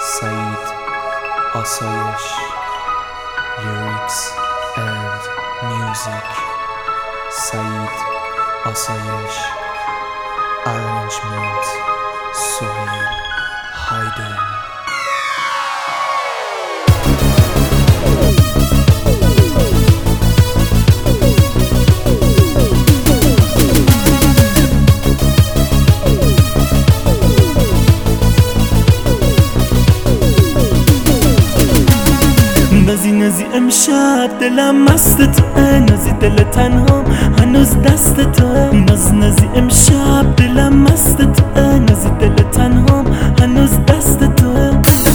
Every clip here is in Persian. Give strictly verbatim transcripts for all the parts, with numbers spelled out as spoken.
سعید آسایش لیریکس اند میوزیک سعید آسایش ارنجمنت سهیل هایدن نازی نازی امشب دلم مست توه، نازی دل تنها هنوز دست توه. ناز نازی امشب دلم مست توه، نازی دل تنها هنوز دست توه.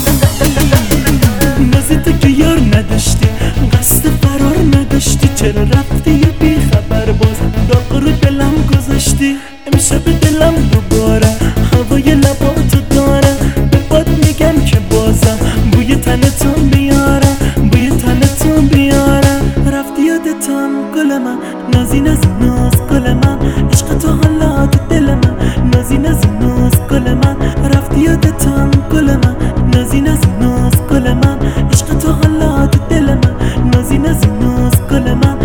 نازی تو که یار نداشتی، قصد فرار نداشتی، چرا رفتی یه بی خبر باز داغ رو دلم گذاشتی. امشب دلم دوباره هوای لباتو داره، به باد میگم که بازم بوی تنتو بیارم، بوی تنتو بیارم. رفتی یادتم گل من، نازی نازی ناز گل من، عشق تو حالا تو دل من، نازی نازی ناز گل من. رفتی یادتم گل من، نازی نازی ناز گل من، عشق تو حالا تو دل من، نازی نازی ناز گل من.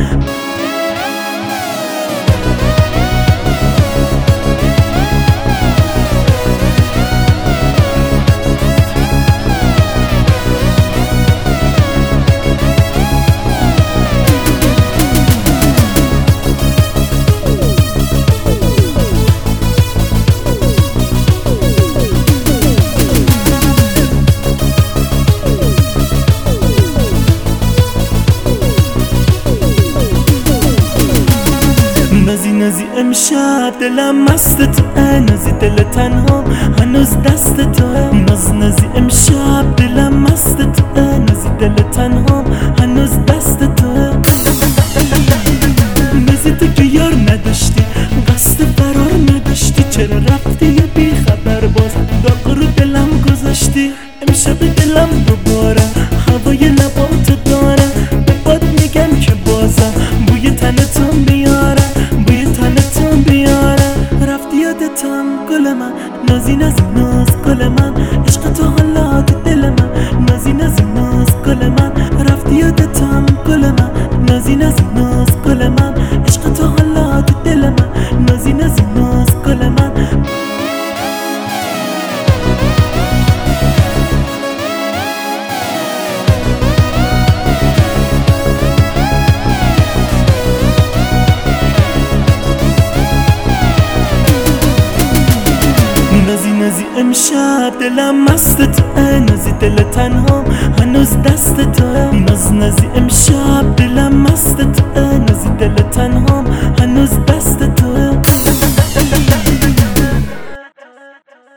نازی نازی امشب دلم مست توه، نازی دل تنها هنوز دست توه. ناز نازی امشب دلم مست توه، نازی دل تنها هنوز دست توه. نازی تو که یار نداشتی، قصد فرار نداشتی، چرا رفتی یه بی خبر باز داغ رو دلم گذاشتی. امشب دلم دوباره هوای لباتو داره، به باد میگم که بازم بوی تنتو بیارم، بوی تنتو بیارم. رفتی یادتم گل من، نازی نازی ناز گل من، عشق تو حالا تو دل من، نازی نازی ناز گل من. رفتی یادتم گل من، نازی نازی ناز گل من، عشق تو حالا تو دل من، نازی نازی ناز گل من. نازی نازی امشب دلم مست توه، نازی دل تنها هنوز دست توه. ناز نازی امشب دلم مست